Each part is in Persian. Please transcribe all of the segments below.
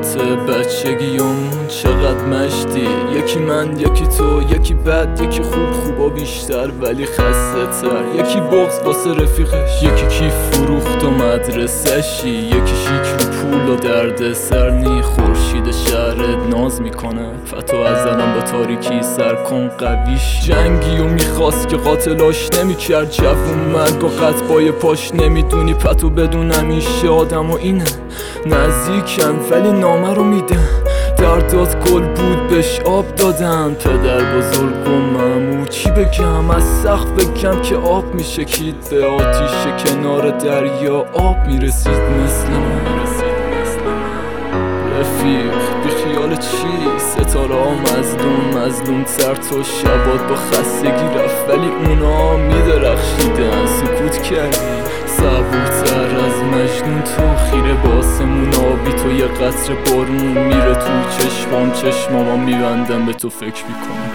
بچگیامون چقدر مشتی، یکی من یکی تو، یکی بد یکی خوبا بیشتر ولی خسته تر، یکی بغض واسه رفیقش، یکی کیف فروخت و مدرسه‌شی، یکی شیک رو پول و درد سرنی، خورشید شهرت ناز میکنه فتو از الان با تاریکی سر کن قویش، جنگی و میخواست که قاتلاش نمیکرد، جوون مرگ و قطبای پاش نمیدونی پتو بدون همیشه آدم و اینه نزدیکن ولی نامه رو میدن، دردات گل بود بهش آب دادن، پدر بزرگ و مامور چی بگم، از سقف بگم که آب میشکید به آتیش کنار دریا آب میرسید مثل من. رفیق بی خیال چی، ستاره ها مظلوم تر تو شبات با خستگی رفت ولی اونا میدرخشیدن، سکوت کردی صبورتر از مجنون، تو خیره باسمون آبی، تو یه قطره بارون میره تو چشماما میبندم به تو فکر میکنم،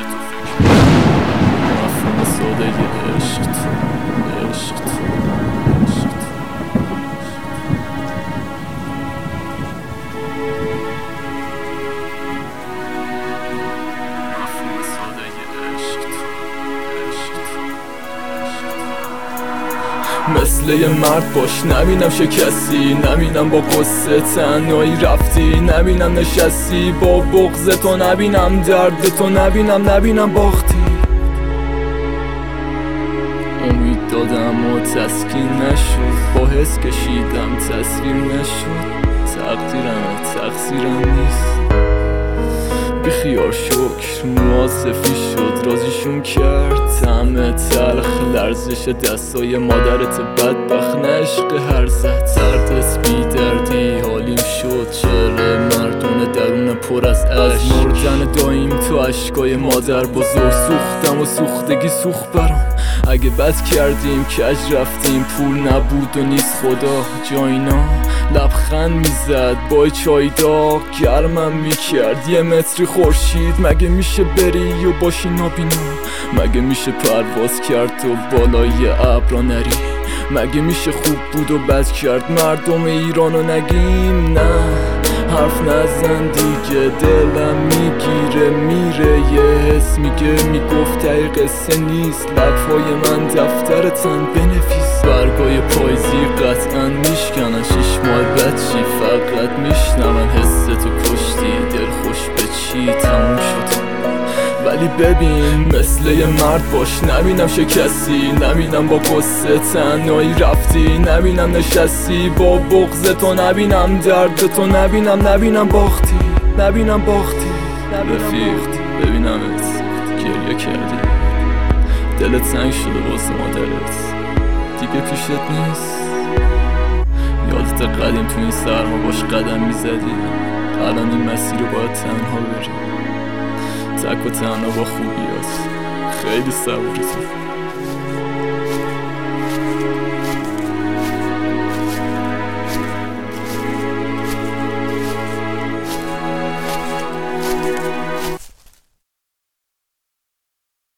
مفهوم ساده عشق تو، عشق تو. مثل یه مرد باش، نبینم شکستی، نبینم با قصه تنهایی رفتی، نبینم نشستی با بغض تو، نبینم درد تو، نبینم باختی. امید دادم و تسکین نشد، با حس کشیدم تصویر نشد، تقصیرم نیست، بیخیار شکر موها سفید شد، رازیشون کرد طعم تلخ، لرزش دستای مادرت بدبخت، نشق هر زد سردت بی دردی حالیم شد، چهره مردونه درون پر از عشق، مردن دایم تو عشقای مادر بزرگ، سوختم و سوختگی سوخت برام، اگه بد کردیم کج رفتیم، پول نبود و نیست خدا جاینا، لبخند میزد با چای داغ گرمم میکرد، یه متری خورشید، مگه میشه بری و باشی نابینا، مگه میشه پرواز کرد و بالای ابرا نری، مگه میشه خوب بود و بد کرد مردم ایرانو نگیم، نه حرف نزن دیگه، دلم میگیره میره، یه حس میگفت ته قصه نیست، لبهای من دفترتن بنویس، برگای پاییزی قطعا میشکنن، 6 ماه بعد چی فقط میشنون حستو کشتی، دل خوش به چی تموم شد، ولی ببین مثل یه مرد باش، نبینم شکستی، نبینم با قصه تنهایی رفتی، نبینم نشستی با بغض تو، نبینم درد تو، نبینم باختی. رفیق ببینمت گریه کردی، دلت تنگ شده واسه مادرت دیگه پیشت نیست، یادت قدیم تو این سرما باش قدم میزدی، الان این مسیر رو باید تنها بری، تک و تنها با خوبیات، خیلی صبوری تو.